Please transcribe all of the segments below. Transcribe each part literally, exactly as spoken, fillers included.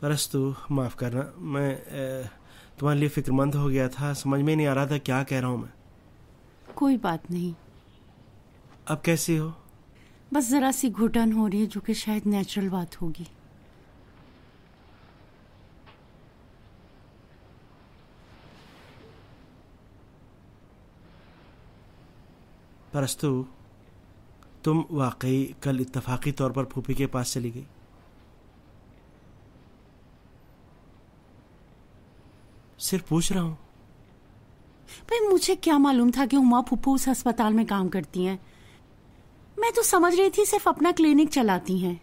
परस्तु माफ़ करना, मैं तुम्हारे लिए फिक्रमंद हो गया था, समझ में नहीं आ रहा था क्या कह रहा हूँ मैं। कोई बात नहीं। अब कैसी हो? बस जरा सी घुटन हो रही है जो कि शायद नेचुरल बात होगी। परस्तु तुम वाकई कल इत्तफाकी तौर पर फूफी के पास चली गई? सिर्फ पूछ रहा हूँ। भाई मुझे क्या मालूम था कि उमा फूफू उस अस्पताल में काम करती हैं। मैं तो समझ रही थी सिर्फ अपना क्लिनिक चलाती हैं।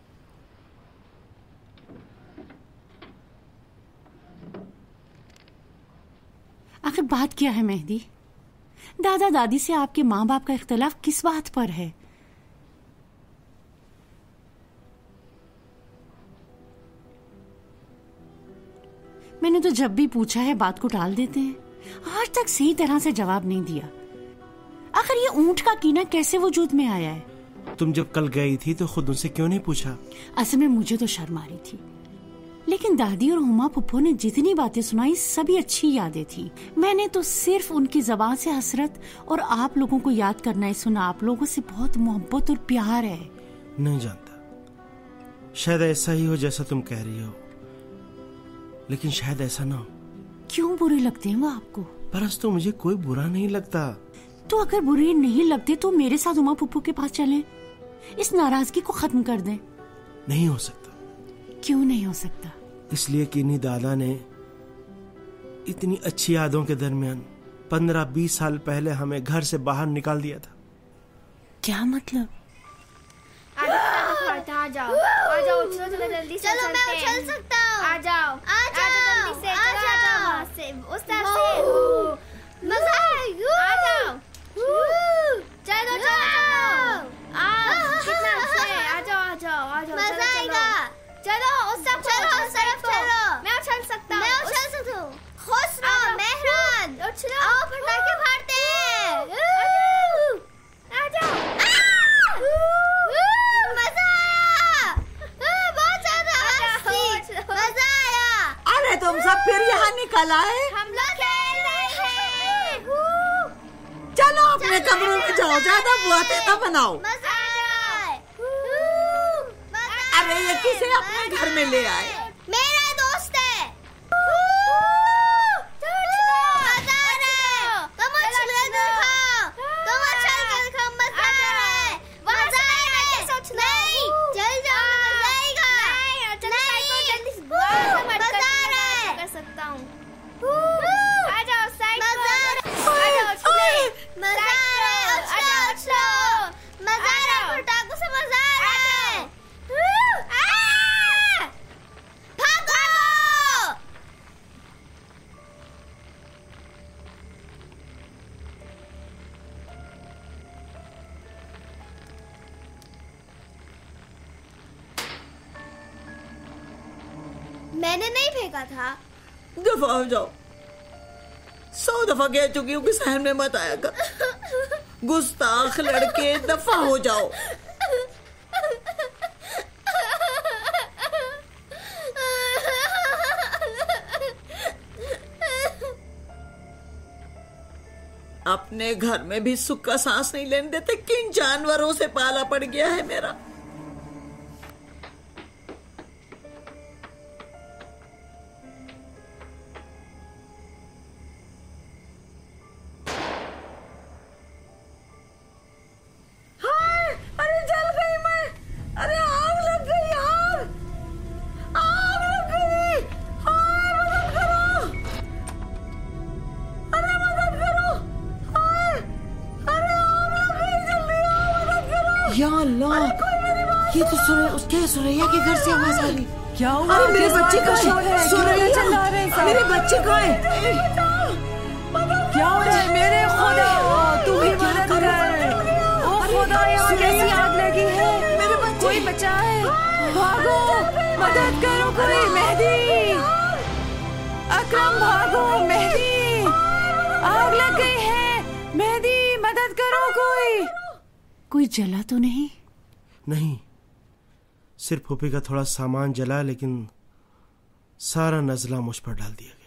आखिर बात क्या है मेहदी? दादा दादी से आपके माँ बाप का इख्तिलाफ किस बात पर है? मैंने तो जब भी पूछा है बात को टाल देते हैं। आज तक सही तरह से जवाब नहीं दिया। आखिर ये ऊंट का कीना कैसे वजूद में आया है? तुम जब कल गई थी तो खुद उनसे क्यों नहीं पूछा? असल में मुझे तो शर्म आ रही थी, लेकिन दादी और हुमा फुप्पो ने जितनी बातें सुनाई सभी अच्छी यादें थी। मैंने तो सिर्फ उनकी जबान से हसरत और आप लोगों को याद करना ही सुना। आप लोगों से बहुत मोहब्बत और प्यार है। नहीं जानता, शायद ऐसा ही हो जैसा तुम कह रही हो, लेकिन शायद ऐसा ना हो। क्यों बुरे लगते हैं वो आपको? परस्तु मुझे कोई बुरा नहीं लगता। तो अगर बुरे नहीं लगते तो मेरे साथ उमा फुप्पो के पास चलें, इस नाराजगी को खत्म कर दें। नहीं हो सकता। क्यों नहीं हो सकता? इसलिए कि इन्हीं दादा ने इतनी अच्छी यादों के दरमियान पंद्रह बीस साल पहले हमें घर से बाहर निकाल दिया था। क्या मतलब? आ जाओ, आ जाओ, चलो चलो जल्दी से। चलो मैं उछल सकता हूँ। आ जाओ, आ जाओ, जल्दी से, आ चलो, आ जाओ वहाँ से, उस तरफ से। मजा आएगा। आ जाओ, चलो चलो चलो। आ कितना अच्छा है। आ जाओ आ जाओ आ जाओ, मजा आएगा। चलो उस तरफ चलो उस तरफ चलो। मैं उछल सकता हूँ। मैं उछल सकता हूँ। खुसरो, मेहरान, उछलो। आओ पटाखे फाड़ते हैं। आ जाओ। मजा आया, बहुत ज्यादा मस्ती, मजा आया। अरे तुम सब फिर यहाँ निकल आए? हम लोग खेल रहे हैं। चलो अपने कमरों में जाओ, ज्यादा बुआते ना बनाओ। मजा आया। अरे ये किसे अपने घर में ले आए? मेरा दोस्त है। मजा आ रहा है। तुम उछल के दिखाओ, तुम उछल के दिखाओ। मजा आ रहा है, मजा आ रहा है। नहीं, चल जाओ, मजा आएगा। नहीं, मजा आ रहा है। कर सकता हूँ। आ जाओ साइड मजा आ पर। रहा आ है, जाओ उछलो। मजा आ रहा है। उछलो, उछलो, मजा आ रहा है। पटाखों से मजा आ रहा है। आ! भागो! मैंने नहीं फेंका था। दफा हो जाओ, सौ दफा कह चुकी हूँ कि सहन में मत आया कर। गुस्ताख लड़के, दफा हो जाओ। अपने घर में भी सुख का सांस नहीं लेने देते। किन जानवरों से पाला पड़ गया है मेरा। या अल्लाह, ये तो सुरे, उसके सुरैया के घर से आवाज आ रही। क्या हुआ? अरे मेरे बच्चे कहाँ हैं? सुरैया, मेरे बच्चे कहाँ हैं? क्या हो रहा है? मेरे खुदा, तू भी मदद कर। ओ खुदा, यहाँ कैसी आग लगी है? मेरे बच्चे, कोई बचाए, भागो, मदद करो कोई। मेहदी, अकरम भागो। मेहदी, आग लग गई है। मेहदी, मदद करो कोई। कोई जला तो नहीं? नहीं, सिर्फ फूफी का थोड़ा सामान जला, लेकिन सारा नजला मुझ पर डाल दिया गया।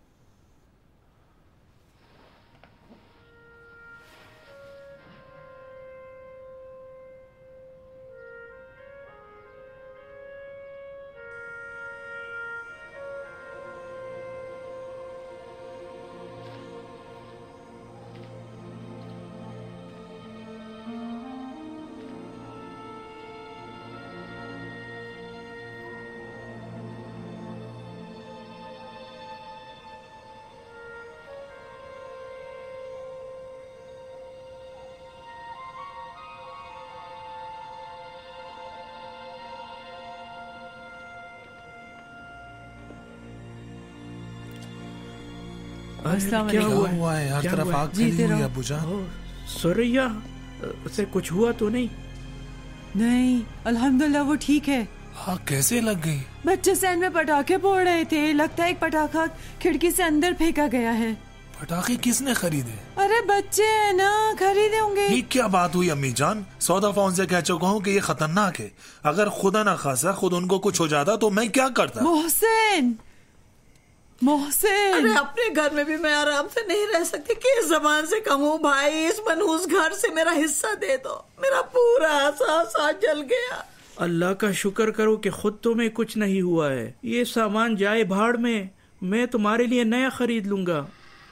अस्सलाम क्या वालेकुम। हुआ क्या हुआ है? हर क्या तरफ हुआ है? आग फैली जीते हुई है रहो। अबूजान। ओ, सुरैया से कुछ हुआ तो नहीं? नहीं, अल्हम्दुलिल्लाह वो ठीक है। आग कैसे लग गई? बच्चे सहन में पटाखे फोड़ रहे थे, लगता है एक पटाखा खिड़की से अंदर फेंका गया है। पटाखे किसने खरीदे? अरे बच्चे हैं ना, खरीदे होंगे। ये क्या बात हुई अम्मी जान? सौ दफा उनसे कह चुका हूँ कि ये खतरनाक है। अगर खुदा ना खासा खुद उनको कुछ हो जाता तो मैं क्या करता? मोहसिन, मोहसिन, अरे अपने घर में भी मैं आराम से नहीं रह सकती। किस जबान से कहूँ भाई, इस मनहूस घर से मेरा हिस्सा दे दो। मेरा पूरा एहसास जल गया। अल्लाह का शुक्र करो कि खुद तुम्हें कुछ नहीं हुआ है। ये सामान जाए भाड़ में, मैं तुम्हारे लिए नया खरीद लूंगा।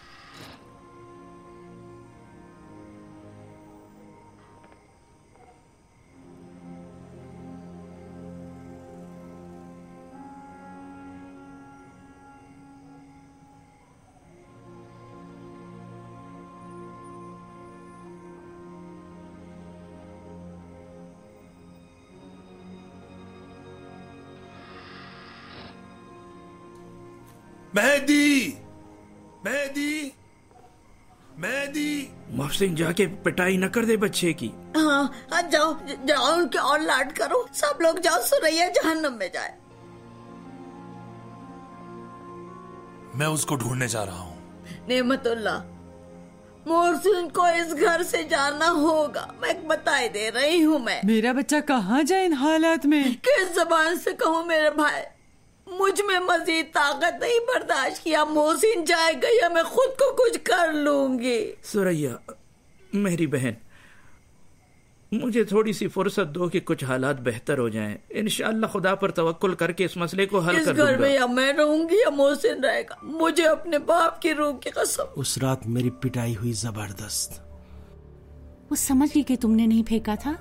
मेहदी, मेहदी, मेहदी। मोहसिन जाके पिटाई न कर दे बच्चे की। हाँ हाँ, जाओ जाओ, उनके और लाड करो। सब लोग जाओ, सुरैया जहन्नम में जाए। मैं उसको ढूंढने जा रहा हूँ। नेमतुल्लाह, मोहसिन को इस घर से जाना होगा। मैं बताई दे रही हूँ। मैं मेरा बच्चा कहाँ जाए इन हालात में? किस जबान से कहूँ मेरे भाई, मुझ में मजीद ताकत नहीं बर्दाश्त किया। मोहसिन जाएगा या मैं खुद को कुछ कर लूंगी। सुरैया मेरी बहन, मुझे थोड़ी सी फुर्सत दो कि कुछ हालात बेहतर हो जाएं। इंशाअल्लाह खुदा पर तवक्कुल करके इस मसले को हल इस कर घर में दूंगा। या मैं रहूंगी या मोहसिन रहेगा। मुझे अपने बाप की रूह की कसम। उस रात मेरी पिटाई हुई जबरदस्त। वो समझ गई कि तुमने नहीं फेंका था।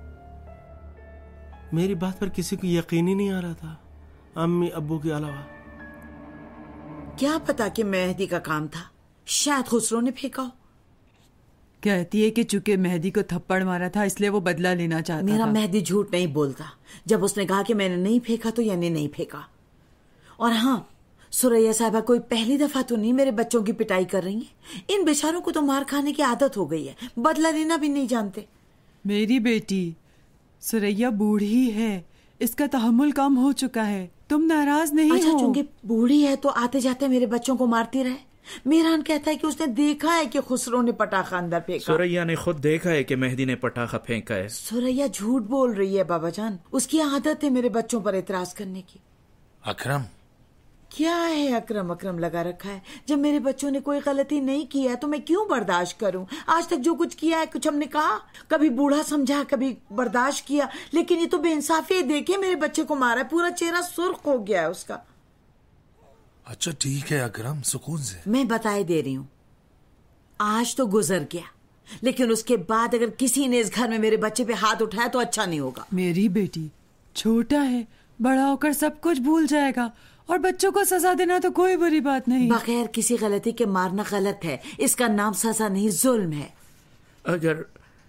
मेरी बात पर किसी को यकीन ही नहीं आ रहा था, अम्मी अब्बू के अलावा। क्या पता कि मेहदी का काम था, शायद खुसरो ने फेंका हो। कहती है कि चूंकि मेहदी को थप्पड़ मारा था इसलिए वो बदला लेना चाहता मेरा था। मेहदी झूठ नहीं बोलता जब उसने कहा कि मैंने नहीं फेंका तो यानी नहीं फेंका। और हाँ, सुरैया साहबा कोई पहली दफा तो नहीं मेरे बच्चों की पिटाई कर रही है। इन बेचारों को तो मार खाने की आदत हो गई है, बदला लेना भी नहीं जानते। मेरी बेटी सुरैया बूढ़ी है, इसका तहम्मुल कम हो चुका है। तुम नाराज नहीं अच्छा, हो? चूंकि बूढ़ी है तो आते जाते मेरे बच्चों को मारती रहे। मीरान कहता है कि उसने देखा है कि खुसरो ने पटाखा अंदर फेंका। सुरैया ने खुद देखा है कि मेहदी ने पटाखा फेंका है। सुरैया झूठ बोल रही है बाबा जान। उसकी आदत है मेरे बच्चों पर एतराज करने की। अकरम, क्या है अकरम अकरम लगा रखा है? जब मेरे बच्चों ने कोई गलती नहीं की है तो मैं क्यों बर्दाश्त करूं? आज तक जो कुछ किया है, कुछ हमने कहा, कभी बूढ़ा समझा, कभी बर्दाश्त किया, लेकिन ये तो बेइंसाफी है। देखे मेरे बच्चे को मारा है, पूरा चेहरा सुर्ख हो गया है उसका। अच्छा ठीक है अकरम, सुकून से। मैं बताए दे रही हूँ, आज तो गुजर गया, लेकिन उसके बाद अगर किसी ने इस घर में मेरे बच्चे पे हाथ उठाया तो अच्छा नहीं होगा। मेरी बेटी छोटा है, बड़ा होकर सब कुछ भूल जाएगा और बच्चों को सजा देना तो कोई बुरी बात नहीं। बगैर किसी गलती के मारना गलत है, इसका नाम सजा नहीं जुल्म है। अगर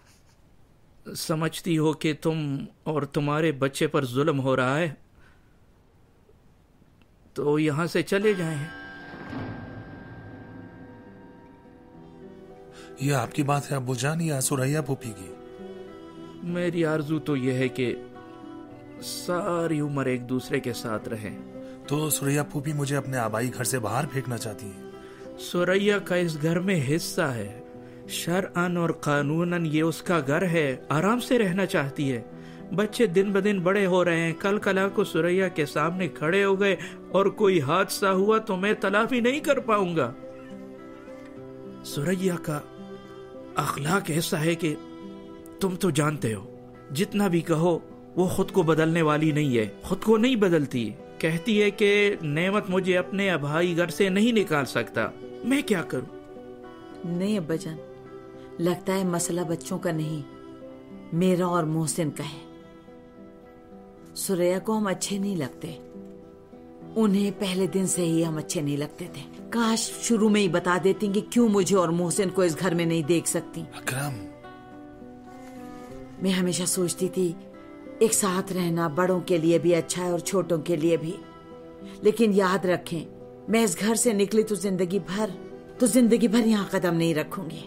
समझती हो कि तुम और तुम्हारे बच्चे पर जुल्म हो रहा है तो यहाँ से चले जाएं। ये आपकी बात है अब्बूजान या सुरैया फूफी की? मेरी आरजू तो यह है कि सारी उम्र एक दूसरे के साथ रहें। तो सुरैया फूफी मुझे अपने आबाई घर से बाहर फेंकना चाहती है। सुरैया का इस घर में हिस्सा है। शरअन और कानूनन ये उसका घर है, आराम से रहना चाहती है। बच्चे दिन ब दिन बड़े हो रहे हैं। कल कला को सुरैया के सामने खड़े हो गए और कोई हादसा हुआ तो मैं तलाफी नहीं कर पाऊंगा। सुरैया का अखलाक ऐसा है कि तुम तो जानते हो, जितना भी कहो वो खुद को बदलने वाली नहीं है, खुद को नहीं बदलती। कहती है कि नेमत मुझे अपने अभाई घर से नहीं निकाल सकता, मैं क्या करूं? नहीं अब्बाजान, लगता है मसला बच्चों का नहीं, मेरा और मोहसिन का है। सुरैया को हम अच्छे नहीं लगते, उन्हें पहले दिन से ही हम अच्छे नहीं लगते थे। काश शुरू में ही बता देती कि क्यों मुझे और मोहसिन को इस घर में नहीं देख सकती। अकरम, मैं हमेशा सोचती थी एक साथ रहना बड़ों के लिए भी अच्छा है और छोटों के लिए भी, लेकिन याद रखें मैं इस घर से निकली तो जिंदगी भर तो जिंदगी भर यहाँ कदम नहीं रखूंगी।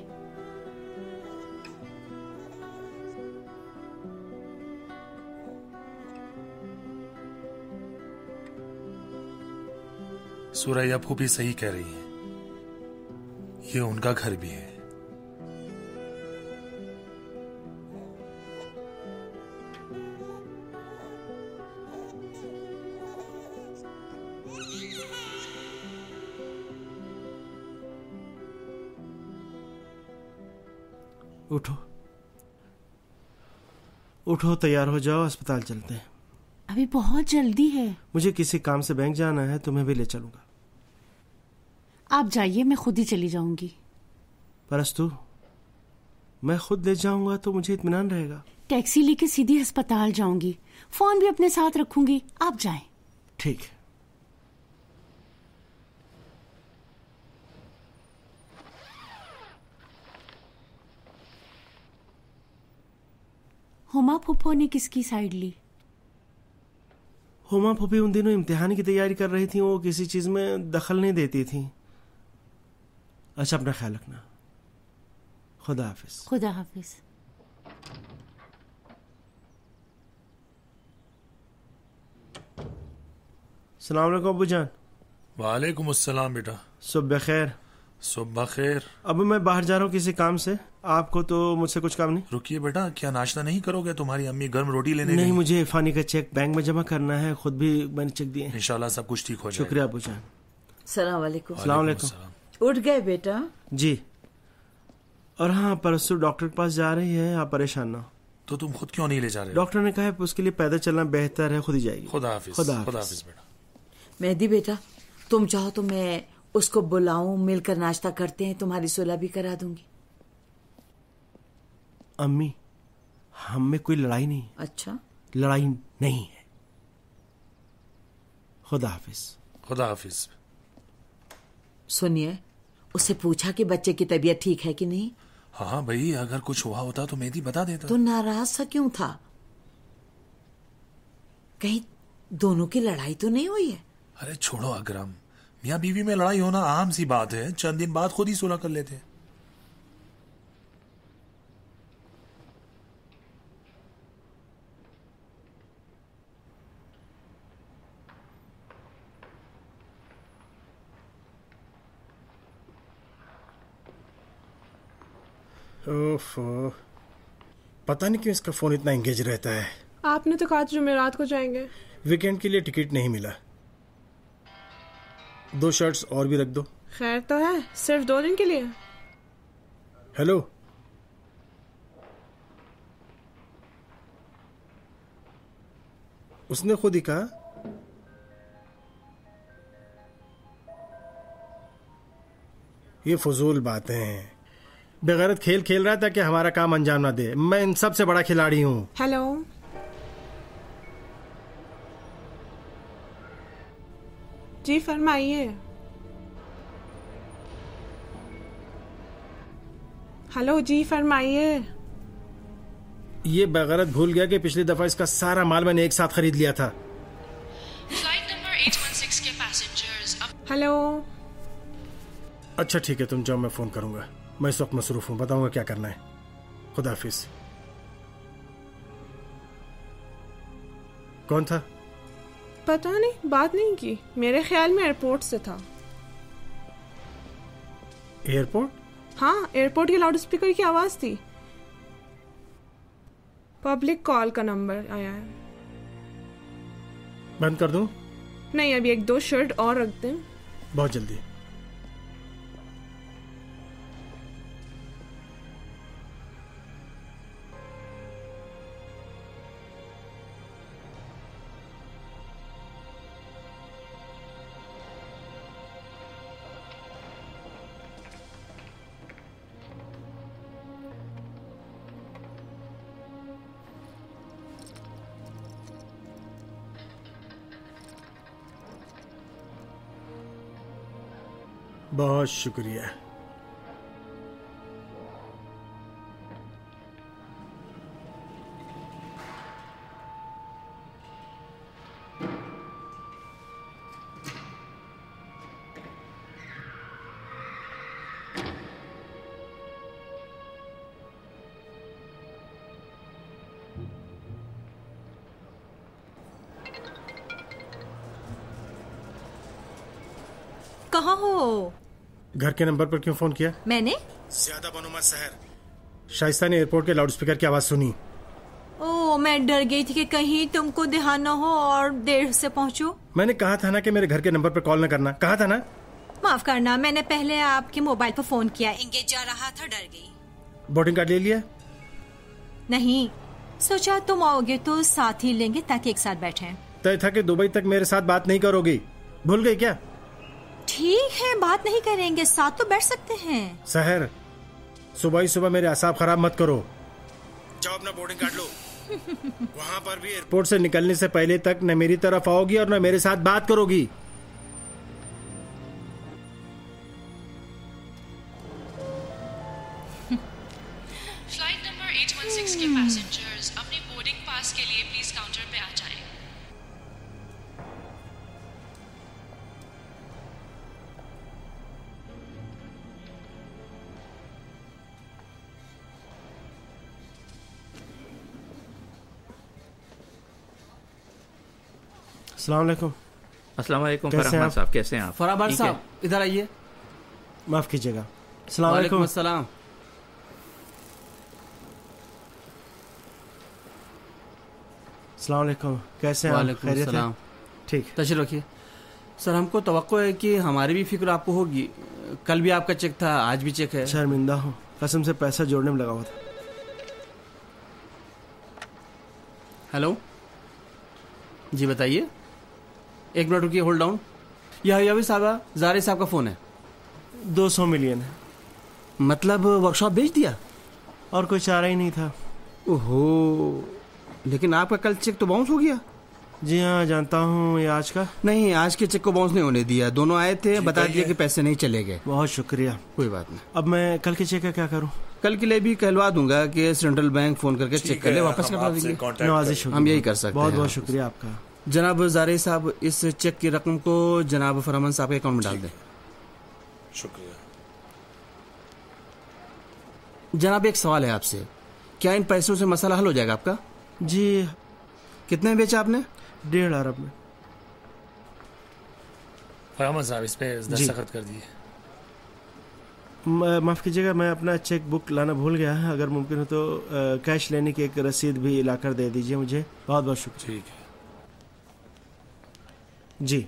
सुरैया फूफी सही कह रही है, ये उनका घर भी है। उठो उठो, तैयार हो जाओ, अस्पताल चलते हैं। अभी बहुत जल्दी है। मुझे किसी काम से बैंक जाना है, तुम्हें भी ले चलूंगा। आप जाइए, मैं खुद ही चली जाऊंगी। परस्तु, मैं खुद ले जाऊंगा तो मुझे इत्मीनान रहेगा। टैक्सी लेके सीधी अस्पताल जाऊंगी, फोन भी अपने साथ रखूंगी, आप जाएं। ठीक है। हुमा फुप्पो ने किसकी साइड ली? हुमा फूफी उन दिनों इम्तिहान की तैयारी कर रही थी, वो किसी चीज में दखल नहीं देती थी। अच्छा, अपना ख्याल रखना। खुदा हाफिज। खुदा हाफिज। सलाम अलैकुम अब्बू जान। वालेकुम अस्सलाम बेटा। सुबह खैर। सुबह खैर। अब मैं बाहर जा रहा हूँ किसी काम से, आपको तो मुझसे कुछ काम नहीं? रुकिए बेटा, क्या नाश्ता नहीं करोगे? तुम्हारी अम्मी गर्म रोटी लेने नहीं, गई। मुझे इरफानी का चेक बैंक में जमा करना है, खुद भी मैंने चेक दिए। इंशाल्लाह सब कुछ ठीक हो जाएगा। शुक्रिया अब्बू जान। सलाम वालेकुम। सलाम अलैकुम। उठ गए बेटा? जी। और हाँ, परसों डॉक्टर के पास जा रही है, आप परेशान ना हो। तो तुम खुद क्यों नहीं ले जा रहे? डॉक्टर ने कहा है उसके लिए पैदल चलना बेहतर है, खुद ही जाएगी। खुदा हाफिज। खुदा खुदा हाफिज बेटा। मेहदी बेटा, तुम चाहो तो मैं उसको बुलाऊं, मिलकर नाश्ता करते हैं, तुम्हारी सुलह भी करा दूंगी। अम्मी, हम में कोई लड़ाई नहीं। अच्छा? लड़ाई नहीं है। खुदा हाफिज। खुदा हाफिज। सुनिए, उससे पूछा कि बच्चे की तबीयत ठीक है कि नहीं? हाँ भाई, अगर कुछ हुआ होता तो मेहदी बता देता। तो नाराज सा क्यों था? कहीं दोनों की लड़ाई तो नहीं हुई है? अरे छोड़ो अकरम, मियाँ बीवी में लड़ाई होना आम सी बात है, चंद दिन बाद खुद ही सुलह कर लेते। ओफो, पता नहीं क्यों इसका फोन इतना एंगेज रहता है। आपने तो कहा जुमेरात को जाएंगे। वीकेंड के लिए टिकट नहीं मिला। दो शर्ट्स और भी रख दो। खैर तो है, सिर्फ दो दिन के लिए। हेलो, उसने खुद ही कहा। ये फजूल बातें हैं। बेगैरत खेल खेल रहा था कि हमारा काम अंजाम ना दे। मैं इन सबसे बड़ा खिलाड़ी हूँ। हेलो, जी फरमाइए। हेलो जी फरमाइए। ये बेगैरत भूल गया कि पिछली दफा इसका सारा माल मैंने एक साथ खरीद लिया था। फ्लाइट नंबर आठ एक छह के पैसेंजर्स अब। हेलो। अच्छा ठीक है, तुम जाओ, मैं फोन करूंगा। मैं इस वक्त मसरूफ हूँ, बताऊंगा क्या करना है। खुदा हाफिज। कौन था? पता नहीं, बात नहीं की। मेरे ख्याल में एयरपोर्ट से था। एयरपोर्ट? हाँ, एयरपोर्ट के लाउड स्पीकर की आवाज थी। पब्लिक कॉल का नंबर आया है। बंद कर दूं? नहीं, अभी एक दो शर्ट और रख दें। बहुत जल्दी। बहुत शुक्रिया। कहाँ हो? घर के नंबर पर क्यों फोन किया? मैंने? ज्यादा बनो मत सहर। शाइस्ता ने एयरपोर्ट के लाउडस्पीकर की आवाज सुनी। ओ, मैं डर गई थी कि कहीं तुमको ध्यान न हो और देर से पहुंचो। मैंने कहा था ना कि मेरे घर के नंबर पर कॉल न करना, कहा था ना। माफ करना, मैंने पहले आपके मोबाइल पर फोन किया, एंगेज जा रहा था, डर गई। बोर्डिंग कार्ड ले लिया? नहीं, सोचा तुम आओगे तो साथ ही लेंगे ताकि एक साथ बैठें। तय था कि दुबई तक मेरे साथ बात नहीं करोगी, भूल गई क्या? ठीक है, बात नहीं करेंगे, साथ तो बैठ सकते हैं। सहर, सुबह ही सुबह मेरे असाब खराब मत करो। जाओ अपना बोर्डिंग कार्ड लो। वहाँ पर भी एयरपोर्ट से निकलने से पहले तक न मेरी तरफ आओगी और न मेरे साथ बात करोगी। फ्लाइट नंबर आठ एक छह के पैसेंजर्स अपने बोर्डिंग पास के लिए प्लीज काउंटर पे आ जाएं। अस्सलाम वालेकुम। अस्सलाम वालेकुम कैसे फरहमान हैं आप? साहब, कैसे हैं आप? फराबाद ठीक है? साहब, इधर आइए। माफ कीजिएगा। अस्सलाम वालेकुम वालेकुम। अस्सलाम। अस्सलाम वालेकुम, कैसे हैं आप? वालेकुम खैरियत है? अस्सलाम। ठीक। तशरीफ रखिए। सर, हमको तवक्को है कि हमारी भी फिक्र आपको होगी। कल भी आपका चेक था, आज भी चेक है। शर्मिंदा हूँ, कसम से पैसा जोड़ने में लगा हुआ था। हेलो जी, बताइए। एक मिनट रुकिए, होल्ड डाउन। यह यावी साहब, जारे साहब का फोन है। दो सौ मिलियन है। मतलब वर्कशॉप बेच दिया? और कोई चारा ही नहीं था। ओहो, लेकिन आपका कल चेक तो बाउंस हो गया। जी हाँ, जानता हूँ। ये आज का? नहीं, आज के चेक को बाउंस नहीं होने दिया। दोनों आए थे, बता दिया कि पैसे नहीं चले गए। बहुत शुक्रिया। कोई बात नहीं। अब मैं कल के चेक का क्या करूँ? कल के लिए भी कहलवा दूंगा कि सेंट्रल बैंक फोन करके चेक कर ले, वापस करवा देंगे। नवाजिश होगी। हम यही कर सकते हैं। बहुत बहुत शुक्रिया आपका। जनाब जारे साहब, इस चेक की रकम को जनाब फरमान साहब के अकाउंट में डाल दें। शुक्रिया। जनाब, एक सवाल है आपसे, क्या इन पैसों से मसला हल हो जाएगा आपका? जी। कितने बेचा आपने? डेढ़ अरब में। फरमान साहब, इस पे दस्तखत कर दिए। माफ़ कीजिएगा, मैं अपना चेक बुक लाना भूल गया है। अगर मुमकिन हो तो आ, कैश लेने की एक रसीद भी लाकर दे दीजिए मुझे। बहुत बहुत शुक्रिया। ठीक है जी।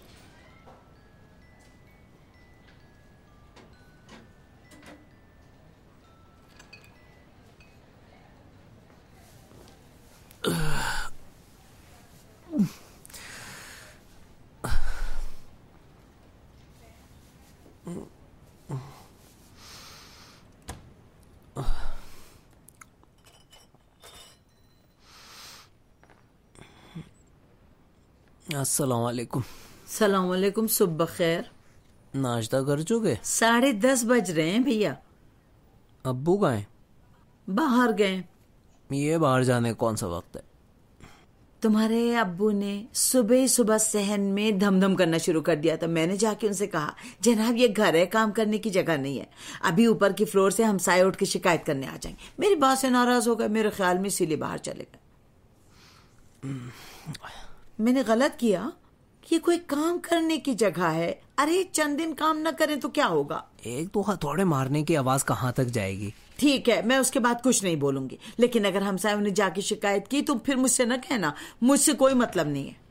अस्सलाम वालेकुम। सलाम वालेकुम, सुबह खैर। नाश्ता कर चुके? साढ़े दस बज रहे हैं भैया। अब्बू गए? बाहर गए। ये बाहर जाने कौन सा वक्त है? तुम्हारे अब्बू ने सुबह ही सुबह सहन में धमधम करना शुरू कर दिया था। मैंने जाके उनसे कहा, जनाब ये घर है, काम करने की जगह नहीं है। अभी ऊपर की फ्लोर से हमसाए उठ के शिकायत करने आ जाएंगे। मेरी बात से नाराज हो गए, मेरे ख्याल में इसीलिए बाहर चले गए। मैंने गलत किया? ये कोई काम करने की जगह है। अरे चंद दिन काम न करें तो क्या होगा? एक तो हथौड़े मारने की आवाज कहाँ तक जाएगी? ठीक है, मैं उसके बाद कुछ नहीं बोलूंगी, लेकिन अगर हमसायों ने जाके शिकायत की तो फिर मुझसे न कहना, मुझसे कोई मतलब नहीं है।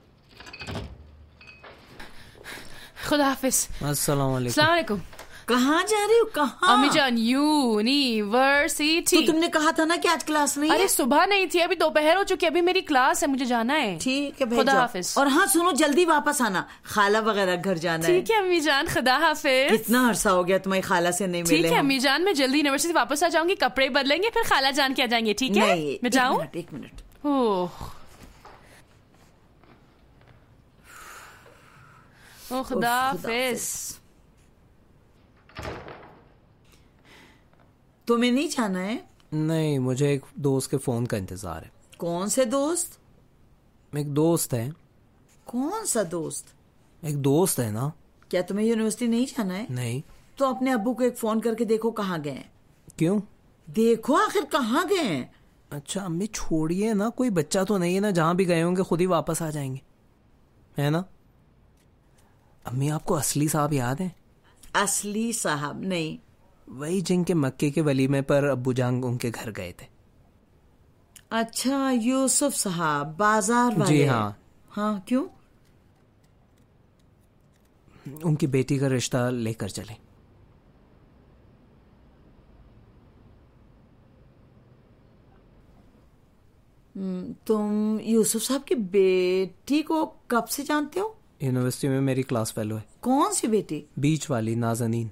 खुदा हाफिज। अस्सलाम वालेकुम। अस्सलाम वालेकुम। कहाँ जा रही हो? कहाँ? अम्मी जान, यूनिवर्सिटी। तो तुमने कहा था ना कि आज क्लास नहीं है। अरे सुबह नहीं थी, अभी दोपहर हो चुकी है, अभी मेरी क्लास है, मुझे जाना है। ठीक है, खुदा हाफिज। और हाँ सुनो, जल्दी वापस आना, खाला वगैरह घर जाना है। ठीक है अम्मी जान, खुदा हाफिज। कितना अरसा हो गया तुम्हारी खाला से नहीं मिले। ठीक है अम्मी जान, मैं जल्दी यूनिवर्सिटी वापस आ जाऊंगी, कपड़े बदलेंगे, फिर खाला जान के आ जाएंगे। ठीक है, मैं जाऊँ? एक मिनट। ओह ओ खुदा हाफिज। तुम्हें नहीं जाना है? नहीं, मुझे एक दोस्त के फोन का इंतजार है। कौन से दोस्त? एक दोस्त है। कौन सा दोस्त? एक दोस्त है ना। क्या तुम्हें यूनिवर्सिटी नहीं जाना है? नहीं। तो अपने अब्बू को एक फोन करके देखो कहाँ गए हैं। क्यों? देखो आखिर कहाँ गए हैं। अच्छा अम्मी छोड़िए ना, कोई बच्चा तो नहीं है ना, जहां भी गए होंगे खुद ही वापस आ जाएंगे, है ना? अम्मी आपको असली साहब याद है? असली साहब? नहीं। वही जिनके मक्के के वलीमे पर अब्बू जान उनके घर गए थे। अच्छा, यूसुफ साहब, बाजार वाले। जी हाँ। हाँ, क्यों? उनकी बेटी का रिश्ता लेकर चले। तुम यूसुफ साहब की बेटी को कब से जानते हो? यूनिवर्सिटी में मेरी क्लास फेलो है। कौन सी बेटी? बीच वाली, नाज़नीन।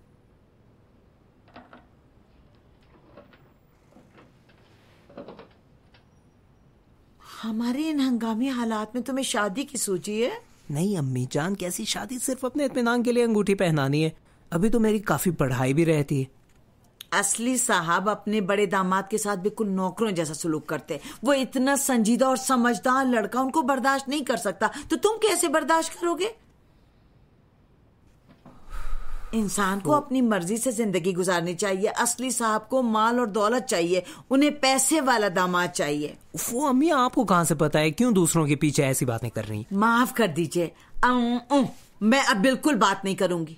हमारे इन हंगामी हालात में तुम्हें शादी की सोची है? नहीं अम्मी जान, कैसी शादी, सिर्फ अपने इत्मीनान के लिए अंगूठी पहनानी है। अभी तो मेरी काफी पढ़ाई भी रहती है। असली साहब अपने बड़े दामाद के साथ बिल्कुल नौकरों जैसा सलूक करते हैं। वो इतना संजीदा और समझदार लड़का उनको बर्दाश्त नहीं कर सकता, तो तुम कैसे बर्दाश्त करोगे? इंसान को अपनी मर्जी से जिंदगी गुजारनी चाहिए। असली साहब को माल और दौलत चाहिए, उन्हें पैसे वाला दामाद चाहिए। वो अम्मी आपको कहाँ से पता है, क्यों दूसरों के पीछे ऐसी बातें कर रही? माफ कर दीजिए, मैं अब बिल्कुल बात नहीं करूंगी।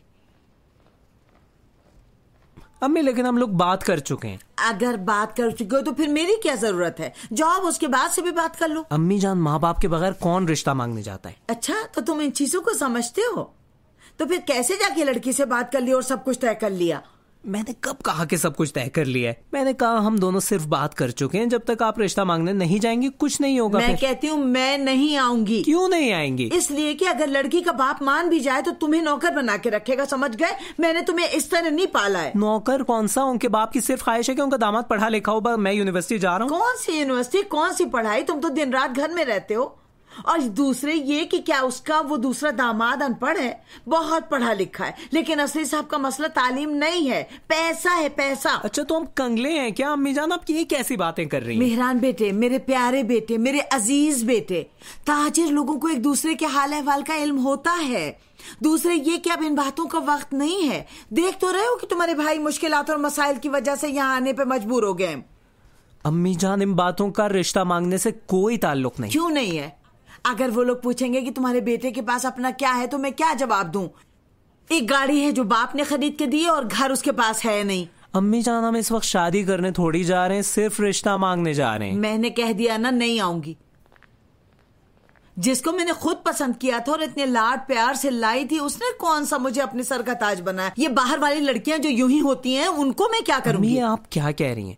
अम्मी लेकिन हम लोग बात कर चुके हैं। अगर बात कर चुके हो तो फिर मेरी क्या जरूरत है? जाओ उसके बाद से भी बात कर लो। अम्मी जान, माँ बाप के बगैर कौन रिश्ता मांगने जाता है? अच्छा, तो तुम इन चीजों को समझते हो? तो फिर कैसे जाके लड़की से बात कर ली और सब कुछ तय कर लिया? मैंने कब कहा कि सब कुछ तय कर लिया है? मैंने कहा हम दोनों सिर्फ बात कर चुके हैं, जब तक आप रिश्ता मांगने नहीं जाएंगी कुछ नहीं होगा। मैं कहती हूँ मैं नहीं आऊंगी। क्यों नहीं आएंगी? इसलिए कि अगर लड़की का बाप मान भी जाए तो तुम्हें नौकर बना के रखेगा, समझ गए? मैंने तुम्हें इस तरह नहीं पाला है। नौकर कौन सा? उनके बाप की सिर्फ ख्वाहिश है कि उनका दामाद पढ़ा लिखा हो। मैं यूनिवर्सिटी जा रहा हूँ। कौन सी यूनिवर्सिटी, कौन सी पढ़ाई? तुम तो दिन रात घर में रहते हो। और दूसरे ये कि क्या उसका वो दूसरा दामाद अनपढ़ है? बहुत पढ़ा लिखा है, लेकिन असली साहब का मसला तालीम नहीं है, पैसा है, पैसा। अच्छा, तो हम कंगले हैं क्या अम्मी जान? आप ये कैसी बातें कर रही हैं? मेहरान बेटे, मेरे प्यारे बेटे, मेरे अजीज बेटे, ताजिर लोगों को एक दूसरे के हाल अहवाल का इल्म होता है। दूसरे ये कि अब इन बातों का वक्त नहीं है। देख तो रहे हो कि तुम्हारे भाई मुश्किलात और मसाइल की वजह से यहाँ आने पे मजबूर हो गए। अम्मी जान, इन बातों का रिश्ता मांगने से कोई ताल्लुक नहीं। क्यों नहीं है? अगर वो लोग पूछेंगे कि तुम्हारे बेटे के पास अपना क्या है तो मैं क्या जवाब दूं? एक गाड़ी है जो बाप ने खरीद के दी है और घर उसके पास है नहीं। अम्मी जान, हम इस वक्त शादी करने थोड़ी जा रहे हैं, सिर्फ रिश्ता मांगने जा रहे हैं। मैंने कह दिया ना, नहीं आऊंगी। जिसको मैंने खुद पसंद किया था और इतने लाड प्यार से लाई थी, उसने कौन सा मुझे अपने सर का ताज बनाया? ये बाहर वाली लड़कियां जो यूं ही होती हैं, उनको मैं क्या करूंगी? आप क्या कह रही हैं?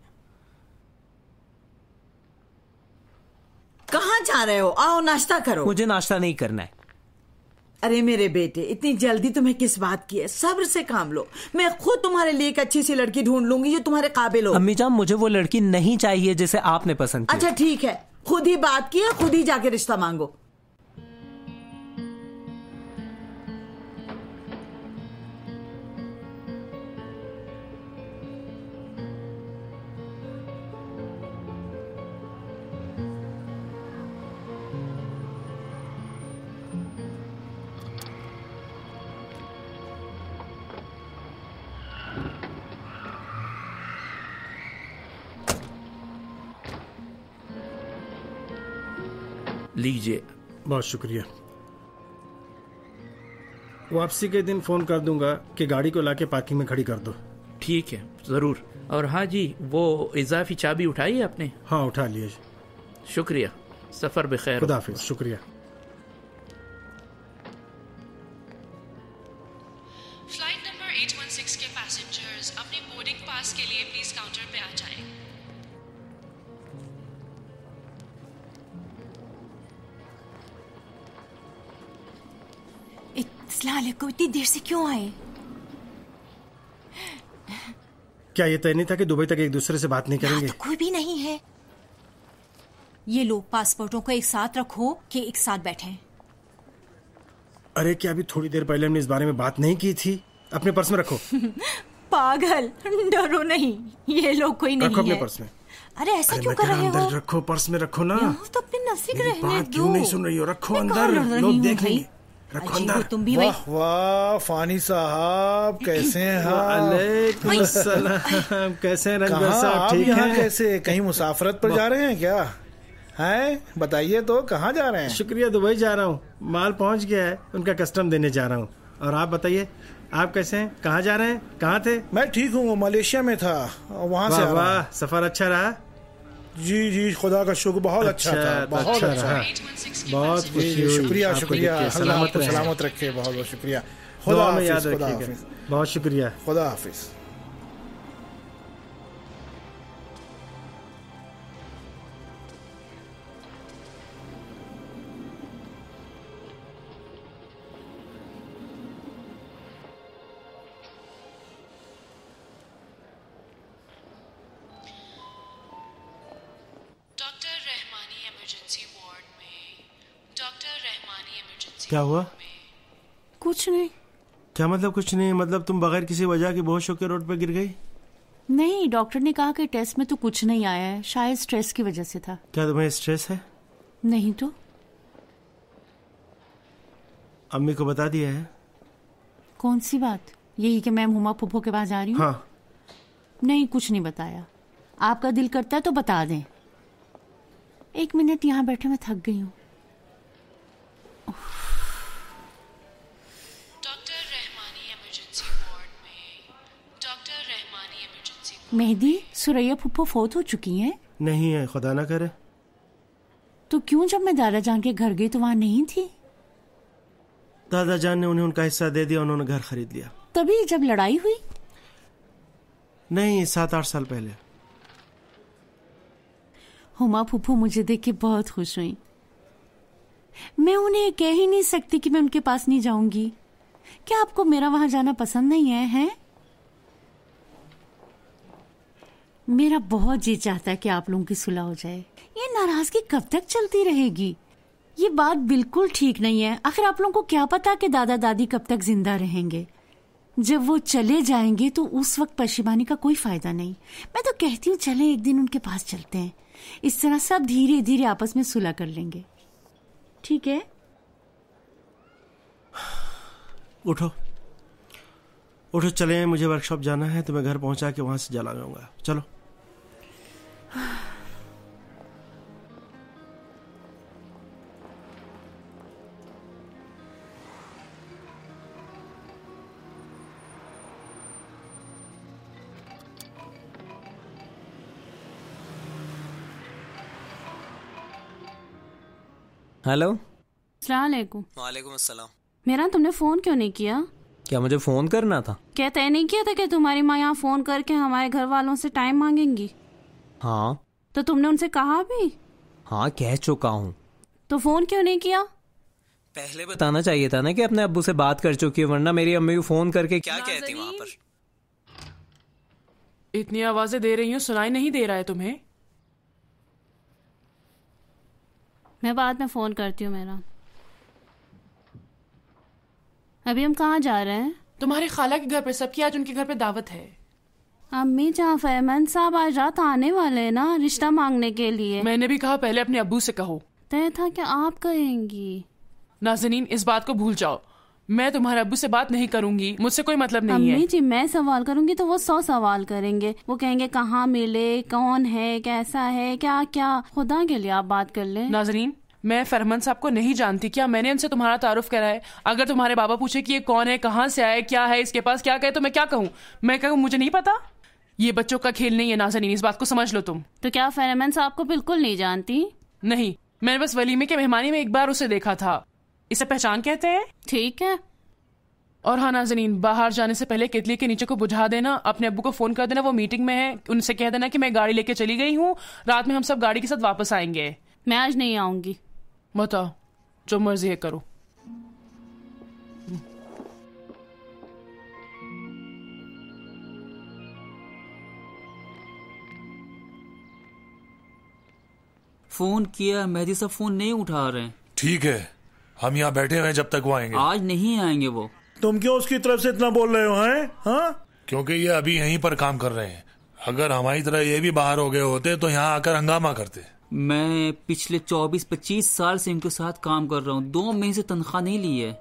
कहाँ जा रहे हो? आओ नाश्ता करो। मुझे नाश्ता नहीं करना है। अरे मेरे बेटे, इतनी जल्दी तुम्हें किस बात की है? सब्र से काम लो। मैं खुद तुम्हारे लिए एक अच्छी सी लड़की ढूंढ लूंगी जो तुम्हारे काबिल हो। अम्मी जान, मुझे वो लड़की नहीं चाहिए जिसे आपने पसंद किया। अच्छा ठीक है, खुद ही बात की है, खुद ही जाके रिश्ता मांगो। लीजिए। बहुत शुक्रिया। वापसी के दिन फोन कर दूंगा कि गाड़ी को लाके पार्किंग में खड़ी कर दो। ठीक है, ज़रूर। और हाँ जी, वो इजाफी चाबी उठाई है आपने? हाँ उठा लिए। शुक्रिया, सफ़र बखैर। खुदा हाफिज़। शुक्रिया। फ्लाइट नंबर आठ सौ सोलह के पैसेंजर्स अपने बोर्डिंग पास के लिए प्लीज काउंटर पे आ जाएं। इत्तला को इतनी देर से क्यों आए? क्या ये तय नहीं था कि दुबई तक एक दूसरे से बात नहीं करेंगे? तो कोई भी नहीं है। ये लो, पासपोर्टों को एक साथ रखो कि एक साथ बैठें। अरे क्या अभी थोड़ी देर पहले हमने इस बारे में बात नहीं की थी? अपने पर्स में रखो। पागल, डरो नहीं, ये लोग कोई नहीं रखो अपने है। पर्स में। अरे ऐसा अरे क्यों कर रहे हो? रखो, पर्स में रखो ना। तो अपने नसीब रहने बात दो। क्यों नहीं सुन रही हो? रखो मैं अंदर, कहाँ लड़ रही लोग हूँ देख भाई? लेंगे। रखो अंदर। तुम भी वाह वाह फानी साहब, कैसे हैं आप? वालेकुम अस्सलाम। कैसे हैं रंजबर कहाँ साहब? आप ठीक यहाँ हैं? कैसे? कहीं मुसाफरत पर जा रहे हैं क्या? हैं, बताइए तो, कहाँ जा रहे हैं? शुक्रिया, दुबई जा रहा हूँ। माल पहुँच गया है, उनका कस्टम देने जा रहा हूँ। और आप बताइए, आप कैसे हैं? कहाँ जा रहे हैं? कहाँ थे? मैं ठीक हूँ, मलेशिया में था, वहाँ से आ रहा हूँ। वाह, सफर अच्छा रहा? जी जी, खुदा का शुक्र, बहुत अच्छा, अच्छा था, बहुत अच्छा अच्छा, अच्छा। बहुत खुशी हुई। शुक्रिया आपको शुक्रिया, देख के। अल्लाह आपको रहे। सलामत रखे, बहुत बहुत शुक्रिया। दुआ खुदा में याद हाफिज, खुदा रखिएगा। हाफिज। बहुत शुक्रिया। खुदा हाफिज। डॉक्टर रहमानी इमरजेंसी वार्ड में। Doctor Rahmani emergency. क्या हुआ? कुछ नहीं। क्या मतलब कुछ नहीं? मतलब तुम बगैर किसी वजह के बेहोश होकर रोड पर गिर गई? नहीं, डॉक्टर ने कहा कि टेस्ट में तो कुछ नहीं आया है, शायद स्ट्रेस की वजह से था। क्या तुम्हें स्ट्रेस है? नहीं तो। अम्मी को बता दिया है? कौन सी बात? यही कि मैं हुमा फूफो के पास जा रही हूँ? हाँ। नहीं, कुछ नहीं बताया। आपका दिल करता है तो बता दें। एक मिनट यहाँ बैठे, मैं थक गई हूँ। डॉक्टर रहमानी इमरजेंसी वार्ड में। Doctor Rahmani emergency. मेहदी, सुरैया फूफो फोत हो चुकी हैं? नहीं है, खुदा ना करे। तो क्यों जब मैं दादा जान के घर गई तो वहाँ नहीं थी? दादा जान ने उन्हें उनका हिस्सा दे दिया, उन्होंने घर खरीद लिया। तभी जब लड़ाई हुई? नहीं, सात आठ साल पहले। हुमा फूफो मुझे देख के बहुत खुश हुई। मैं उन्हें कह ही नहीं सकती कि मैं उनके पास नहीं जाऊंगी। क्या आपको मेरा वहां जाना पसंद नहीं है, हैं? मेरा बहुत जी चाहता है कि आप लोगों की सुलह हो जाए। ये नाराजगी कब तक चलती रहेगी? ये बात बिल्कुल ठीक नहीं है। आखिर आप लोगों को क्या पता कि दादा दादी कब तक जिंदा रहेंगे? जब वो चले जाएंगे तो उस वक्त परेशानी का कोई फायदा नहीं। मैं तो कहती हूँ चले एक दिन उनके पास चलते हैं, इस तरह सब धीरे धीरे आपस में सुलह कर लेंगे। ठीक है? उठो उठो, चले, मुझे वर्कशॉप जाना है, तो मैं घर पहुंचा के वहां से जला जाऊंगा। चलो। हेलो। अस्सलाम वालेकुम। वालेकुम अस्सलाम। मेरा तुमने फोन क्यों नहीं किया? क्या मुझे फोन करना था? क्या तय नहीं किया था कि तुम्हारी माँ यहाँ फोन करके हमारे घर वालों से टाइम मांगेंगी? हाँ। तो तुमने उनसे कहा भी? हाँ, कह चुका हूँ। तो फोन क्यों नहीं किया? पहले बताना चाहिए था ना कि अपने अब्बू से बात कर चुकी है, वरना मेरी अम्मी को फोन करके क्या कहती वहाँ पर। इतनी आवाजें दे रही हूँ, सुनाई नहीं दे रहा है तुम्हें? मैं बाद में फोन करती हूँ। मेरा अभी हम कहाँ जा रहे हैं? तुम्हारे खाला के घर पे, सबकी आज उनके घर पे दावत है। अम्मी जहाँ फैमन साहब आज रात आने वाले हैं ना, रिश्ता मांगने के लिए। मैंने भी कहा पहले अपने अब्बू से कहो। तय था कि आप कहेंगी। नाज़नीन, इस बात को भूल जाओ। मैं तुम्हारे अब्बू से बात नहीं करूंगी, मुझसे कोई मतलब नहीं है। अम्मी जी, मैं सवाल करूंगी तो वो सौ सवाल करेंगे। वो कहेंगे कहाँ मिले, कौन है, कैसा है, क्या क्या। खुदा के लिए आप बात कर लें। नाज़रीन, मैं फरमान साहब को नहीं जानती। क्या मैंने उनसे तुम्हारा तारुफ करा है? अगर तुम्हारे बाबा पूछे कि ये कौन है, कहाँ से आया, क्या है इसके पास, क्या कहे, तो मैं क्या कहूँ? मैं कहूँ मुझे नहीं पता? ये बच्चों का खेल नहीं है नाज़नीन, इस बात को समझ लो तुम। तो क्या फरमान साहब को बिल्कुल नहीं जानती? नहीं, मैंने बस वलीमे के मेहमानी में एक बार उसे देखा था। इसे पहचान कहते हैं। ठीक है। और हाँ नाज़नीन, बाहर जाने से पहले केतली के नीचे को बुझा देना, अपने अब्बू को फोन कर देना, वो मीटिंग में है, उनसे कह देना कि मैं गाड़ी लेके चली गई हूँ, रात में हम सब गाड़ी के साथ वापस आएंगे। मैं आज नहीं आऊंगी। बताओ, जो मर्जी है करो। फोन किया, मेहदी साहब फोन नहीं उठा रहे हैं। ठीक है, हम यहाँ बैठे हुए हैं जब तक वो आएंगे। आज नहीं आएंगे वो। तुम क्यों उसकी तरफ से इतना बोल रहे हो हैं? हाँ, क्योंकि ये अभी यहीं पर काम कर रहे हैं। अगर हमारी तरह ये भी बाहर हो गए होते तो यहाँ आकर हंगामा करते। मैं पिछले चौबीस पच्चीस साल से इनके साथ काम कर रहा हूँ, दो महीने से तनख्वाह नहीं ली है।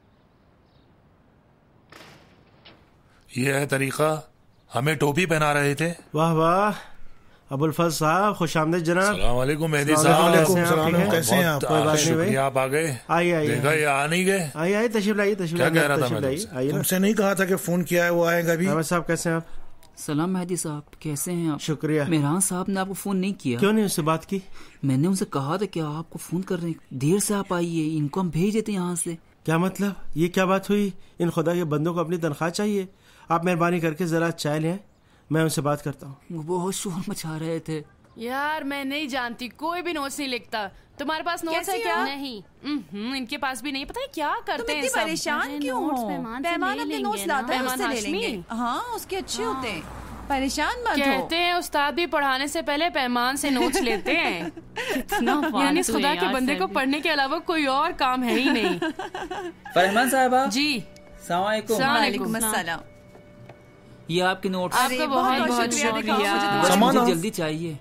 ये है तरीका? हमें टोपी पहना रहे थे। वाह वाह, अबुल फजल साहब, खुश आमदीद जनाब। अस्सलाम वालेकुम मेहदी साहब। कैसे हैं आप? कोई बात नहीं भाई, आप आ गए। आइए आइए। देखा ये आ नहीं गए। आइए आइए, तशरीफ लाइए, तशरीफ लाइए। क्या कह रहा था मैं? आइए। तुमसे नहीं कहा था कि फोन किया है, वो आएगा भी। अहमद साहब कैसे हैं आप? सलाम मेहदी साहब, कैसे हैं आप? शुक्रिया। मेहरान साहब ने आपको फोन नहीं किया? क्यों नहीं उससे बात की? मैंने उनसे कहा था कि आपको फोन कर रहे हैं, देर से आप आइए, इनको हम भेज देते यहाँ से। क्या मतलब? ये क्या बात हुई? इन खुदा के बंदों को अपनी तनख्वाह चाहिए। आप मेहरबानी करके जरा चाय लें, मैं उनसे बात करता हूँ। वो बहुत शोर मचा रहे थे। यार मैं नहीं जानती, कोई भी नोट्स नहीं लिखता। तुम्हारे पास नोट्स है क्या? नहीं। इनके पास भी नहीं। पता है क्या करते हैं? तुम परेशान क्यों हो? पैमान अपने नोट्स लाता है, उससे ले लेंगे। हाँ, उसके अच्छे होते हैं, परेशान मत हो। कहते हैं उस्ताद भी पढ़ाने से पहले पैमान से नोट्स लेते हैं। यानी इस खुदा के बंदे को पढ़ने के अलावा कोई और काम है ही नहीं। फरमान साहबा जी, वालेकुम अस्सलाम। ये आपके नोट्स। आपका बहुत बहुत शुक्रिया। मुझे जल्दी चाहिए।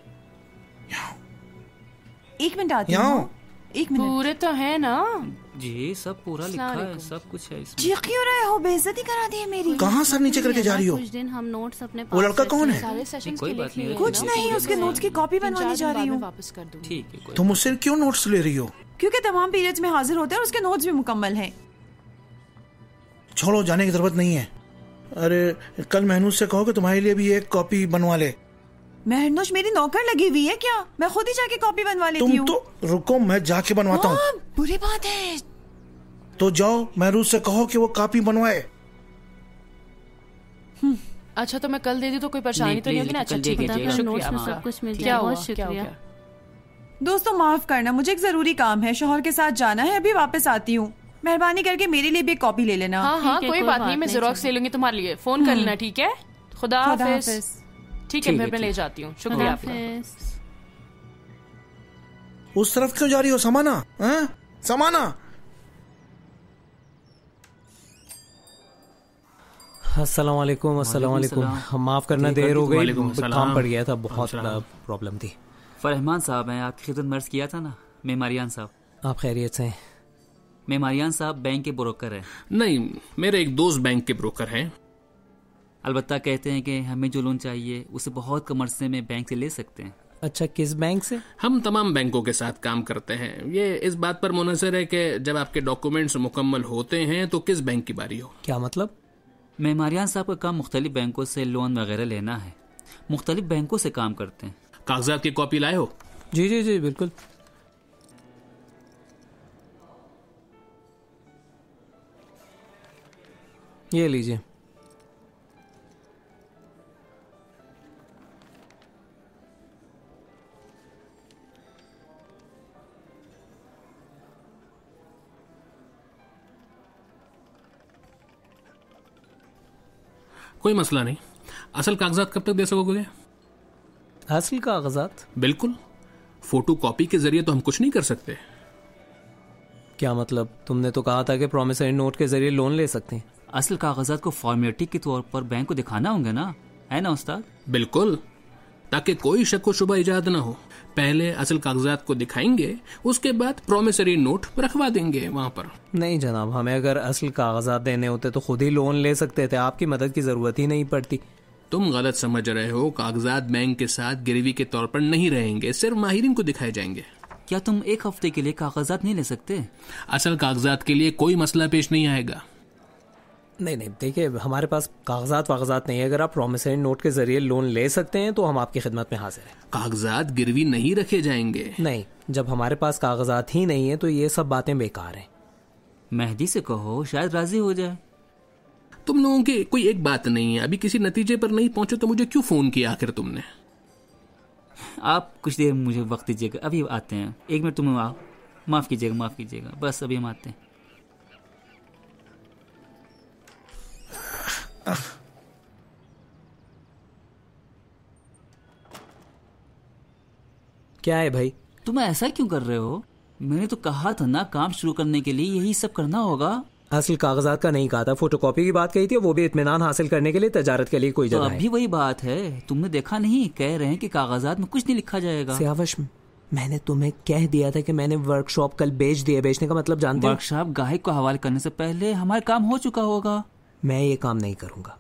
एक मिनट आती हूँ। एक मिनट। पूरे तो है ना? जी सब पूरा लिखा है, सब कुछ है इसमें। चीख क्यों रहे हो? बेइज्जती करा दी है मेरी। कहाँ सर नीचे करके जा रही हो? कुछ दिन हम नोट्स अपने वो लड़का कौन है? कोई बात नहीं, कुछ नहीं, उसके नोट्स की कॉपी बनवाने जा रही हूँ। वापस कर दूँ। ठीक है। तुम मुझसे क्यों नोट्स ले रही हो? क्योंकि तमाम पीरियड्स में हाजिर होते हैं और उसके नोट्स भी मुकम्मल हैं। छोड़ो, जाने की जरूरत नहीं है। अरे कल महनूज से कहो कि तुम्हारे लिए भी एक कॉपी बनवा ले। महनूज मेरी नौकर लगी हुई है क्या? मैं खुद ही जाके कॉपी बनवा लेती हूँ। तुम तो रुको, मैं जाके बनवाता हूँ। बुरी बात है। तो जाओ, महनूज से कहो कि वो कॉपी बनवाए। अच्छा, तो मैं कल दे दी तो कोई परेशानी तो नहीं होगी ना? अच्छा ठीक है, शुक्रिया। सब कुछ मिल क्या हुआ? शुक्रिया। दोस्तों माफ करना, मुझे एक जरूरी काम है, शोहर के साथ जाना है, अभी वापस आती हूँ। मेहरबानी करके मेरे लिए भी एक कॉपी ले लेना। हाँ हाँ, कोई बात नहीं, मैं जेरोक्स ले लूंगी तुम्हारे लिए। फोन कर लेना, ठीक है? खुदा हाफिज। ठीक है, मैं मैं ले जाती हूँ। शुक्रिया आपका। उस तरफ क्यों जा रही हो समाना? हाँ? समाना, अस्सलाम वालेकुम। अस्सलाम वालेकुम। माफ करना, देर हो गई, काम पड़ गया था, बहुत प्रॉब्लम थी। फरमान साहब हैं, आपकी खिदमत मर्ज किया था ना। मेमारियान साहब, आप खैरियत से हैं? मेमारियान साहब बैंक के ब्रोकर हैं। नहीं, मेरे एक दोस्त बैंक के ब्रोकर हैं। अलबत्ता कहते हैं कि हमें जो लोन चाहिए उसे बहुत कम अरसे में बैंक से ले सकते हैं। अच्छा, किस बैंक से? हम तमाम बैंकों के साथ काम करते हैं। ये इस बात पर मुनहसर है कि जब आपके डॉक्यूमेंट्स मुकम्मल होते हैं तो किस बैंक की बारी हो। क्या मतलब? मेमारियान साहब का काम मुख्तलिफ बैंकों से लोन वगैरह लेना है, मुख्तलिफ बैंकों से काम करते हैं। कागजात की कॉपी लाए हो? जी जी जी बिल्कुल। ये लीजिए। कोई मसला नहीं। असल कागजात कब तक दे सकोगे? असल कागजात? बिल्कुल, फोटो कॉपी के जरिए तो हम कुछ नहीं कर सकते। क्या मतलब? तुमने तो कहा था कि प्रॉमिसरी नोट के जरिए लोन ले सकते हैं। असल कागजात को फॉर्मेलिटी के तौर पर बैंक को दिखाना होंगे ना, है ना उस्ताद? बिल्कुल, ताकि कोई शक व शुबा इजाद ना हो। पहले असल कागजात को दिखाएंगे, उसके बाद प्रॉमिसरी नोट रखवा देंगे वहाँ पर। नहीं जनाब, हमें अगर असल कागजात देने होते तो खुद ही लोन ले सकते थे, आपकी मदद की जरूरत ही नहीं पड़ती। तुम गलत समझ रहे हो। कागजात बैंक के साथ गिरवी के तौर पर नहीं रहेंगे, सिर्फ माहिरीन को दिखाए जाएंगे। क्या तुम एक हफ्ते के लिए कागजात नहीं ले सकते? असल कागजात के लिए कोई मसला पेश नहीं आएगा। नहीं नहीं, देखिए हमारे पास कागजात वागजात नहीं है। अगर आप प्रॉमिसरी नोट के जरिए लोन ले सकते हैं तो हम आपकी खिदमत में हाजिर हैं। कागजात गिरवी नहीं रखे जाएंगे। नहीं, जब हमारे पास कागजात ही नहीं है तो ये सब बातें बेकार हैं। मेहदी से कहो, शायद राजी हो जाए। तुम लोगों की कोई एक बात नहीं है, अभी किसी नतीजे पर नहीं पहुंचे तो मुझे क्यों फोन किया आखिर तुमने? आप कुछ देर मुझे वक्त दीजिएगा, अभी आते हैं। एक मिनट, तुम आओ, माफ कीजिएगा माफ कीजिएगा, बस अभी हम आते हैं। क्या है भाई? तुम ऐसा क्यों कर रहे हो? मैंने तो कहा था ना, काम शुरू करने के लिए यही सब करना होगा। असल कागजात का नहीं कहा था, फोटोकॉपी की बात कही थी, वो भी इत्मीनान हासिल करने के लिए, तजारत के लिए कोई जगह तो अभी वही बात है, तुमने देखा नहीं? कह रहे हैं कि कागजात में कुछ नहीं लिखा जाएगा। सियावश, मैंने तुम्हें कह दिया था कि मैंने वर्कशॉप कल बेच दिया। बेचने का मतलब जानते हो? वर्कशॉप गाहक को हवाले करने से पहले हमारा काम हो चुका होगा। मैं ये काम नहीं करूंगा।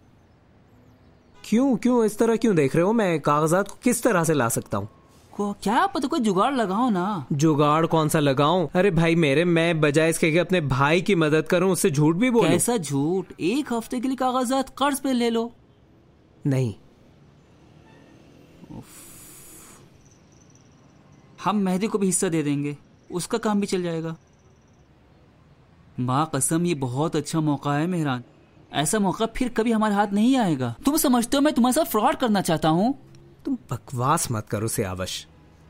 क्यों क्यों इस तरह क्यों देख रहे हो? मैं कागजात को किस तरह से ला सकता हूँ? को क्या पता, कोई जुगाड़ लगाओ ना। जुगाड़ कौन सा लगाऊं? अरे भाई मेरे, मैं बजाय इसके कि अपने भाई की मदद करूं उससे झूठ भी बोलूं। कैसा झूठ? एक हफ्ते के लिए कागजात कर्ज पे ले लो। नहीं, हम मेहदी को भी हिस्सा दे देंगे, उसका काम भी चल जाएगा। माँ कसम, ये बहुत अच्छा मौका है मेहरान, ऐसा मौका फिर कभी हमारे हाथ नहीं आएगा। तुम समझते हो मैं तुम्हारे साथ फ्रॉड करना चाहता हूँ? तुम बकवास मत करो सियावश।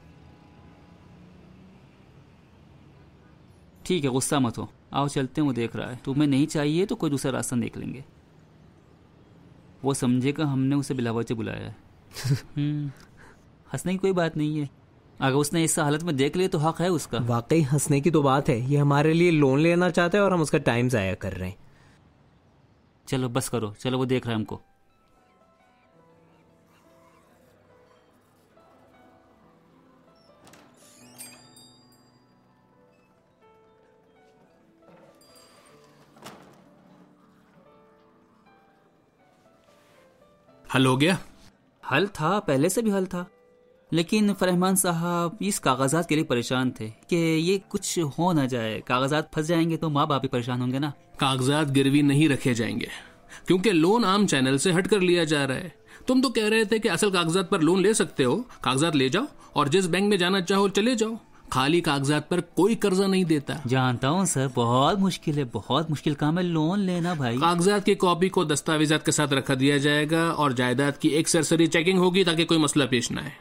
ठीक है, गुस्सा मत हो, आओ चलते हैं, वो देख रहा है। तुम्हें नहीं चाहिए तो कोई दूसरा रास्ता देख लेंगे। वो समझेगा हमने उसे बिला वजह बुलाया है। हंसने की कोई बात नहीं है, अगर उसने इस हालत में देख लिया तो हक है उसका। वाकई हंसने की तो बात है, ये हमारे लिए लोन लेना चाहते हैं और हम उसका टाइम जाया कर रहे हैं। चलो बस करो, चलो, वो देख रहा है हमको। हल हो गया? हल था, पहले से भी हल था, लेकिन फरहमान साहब इस कागजात के लिए परेशान थे कि ये कुछ हो ना जाए, कागजात फंस जाएंगे तो माँ बाप भी परेशान होंगे ना। कागजात गिरवी नहीं रखे जाएंगे क्योंकि लोन आम चैनल से हटकर लिया जा रहा है। तुम तो कह रहे थे कि असल कागजात पर लोन ले सकते हो, कागजात ले जाओ और जिस बैंक में जाना चाहो चले जाओ। खाली कागजात पर कोई कर्जा नहीं देता। जानता हूँ सर, बहुत मुश्किल है, बहुत मुश्किल काम है लोन लेना भाई। कागजात की कॉपी को दस्तावेजात के साथ रखा दिया जाएगा और जायदाद की एक सरसरी चेकिंग होगी ताकि कोई मसला पेश ना आए।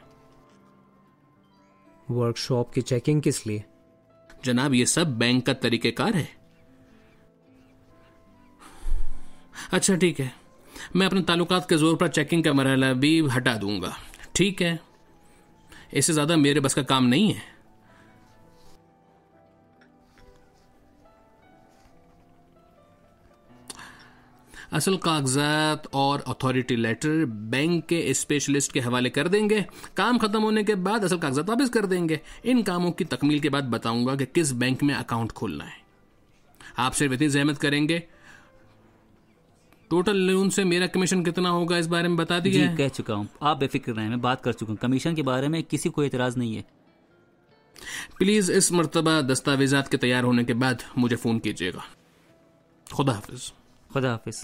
वर्कशॉप की चेकिंग किस लिए? जनाब, ये सब बैंक का तरीकेकार है। अच्छा ठीक है, मैं अपने ताल्लुकात के जोर पर चेकिंग का मरहला भी हटा दूंगा। ठीक है, इससे ज्यादा मेरे बस का काम नहीं है। असल कागजात और अथॉरिटी लेटर बैंक के स्पेशलिस्ट के हवाले कर देंगे। काम खत्म होने के बाद असल कागजात वापस कर देंगे। इन कामों की तकमील के बाद बताऊंगा कि किस बैंक में अकाउंट खोलना है। आप सिर्फ इतनी जहमत करेंगे। टोटल लोन से मेरा कमीशन कितना होगा इस बारे में बता दिया जी, कह चुका हूँ, आप बेफिक्र रहें, मैं बात कर चुका हूँ। कमीशन के बारे में किसी को एतराज नहीं है। प्लीज इस मर्तबा दस्तावेजात के तैयार होने के बाद मुझे फोन कीजिएगा। खुदा हाफिज। खुदा हाफिज।